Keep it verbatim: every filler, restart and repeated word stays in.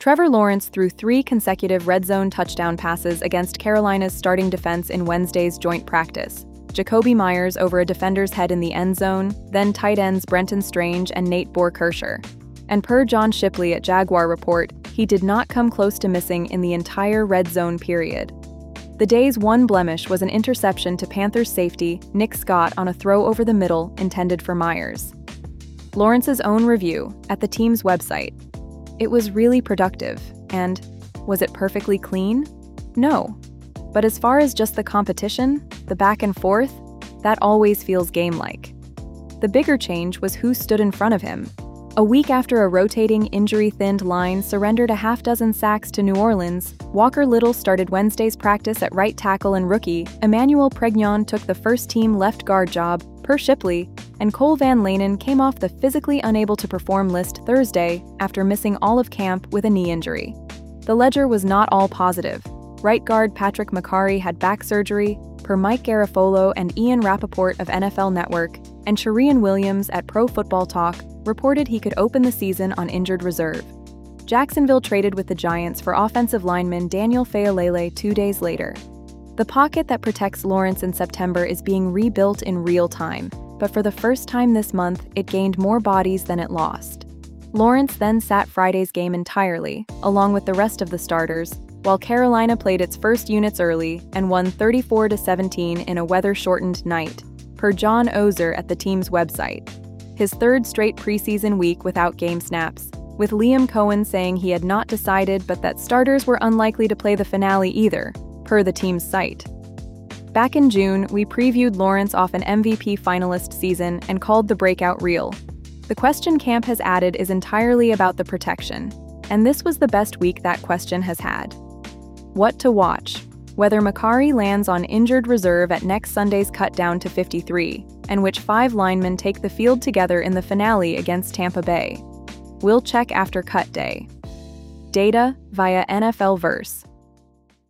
Trevor Lawrence threw three consecutive red zone touchdown passes against Carolina's starting defense in Wednesday's joint practice. Jakobi Meyers over a defender's head in the end zone, then tight ends Brenton Strange and Nate Boer-Kersher. And per John Shipley at Jaguar Report, he did not come close to missing in the entire red zone period. The day's one blemish was an interception to Panthers safety Nick Scott on a throw over the middle intended for Meyers. Lawrence's own review at the team's website. It was really productive, and was it perfectly clean? No. But as far as just the competition, the back and forth, that always feels game-like. The bigger change was who stood in front of him. A week after a rotating, injury-thinned line surrendered a half-dozen sacks to New Orleans, Walker Little started Wednesday's practice at right tackle, and rookie Emmanuel Pregnon took the first-team left guard job, per Shipley, and Cole Van Lanen came off the physically unable to perform list Thursday after missing all of camp with a knee injury. The ledger was not all positive. Right guard Patrick Mekari had back surgery, per Mike Garafolo and Ian Rappaport of N F L Network, and Sherrian Williams at Pro Football Talk reported he could open the season on injured reserve. Jacksonville traded with the Giants for offensive lineman Daniel Faalele two days later. The pocket that protects Lawrence in September is being rebuilt in real time, but for the first time this month, it gained more bodies than it lost. Lawrence then sat Friday's game entirely, along with the rest of the starters, while Carolina played its first units early and won thirty-four to seventeen in a weather-shortened night, per John Oehser at the team's website. His third straight preseason week without game snaps, with Liam Cohen saying he had not decided but that starters were unlikely to play the finale either, per the team's site. Back in June, we previewed Lawrence off an M V P finalist season and called the breakout real. The question camp has added is entirely about the protection, and this was the best week that question has had. What to watch? Whether Mekari lands on injured reserve at next Sunday's cut down to fifty-three, and which five linemen take the field together in the finale against Tampa Bay. We'll check after cut day. Data via N F L Verse.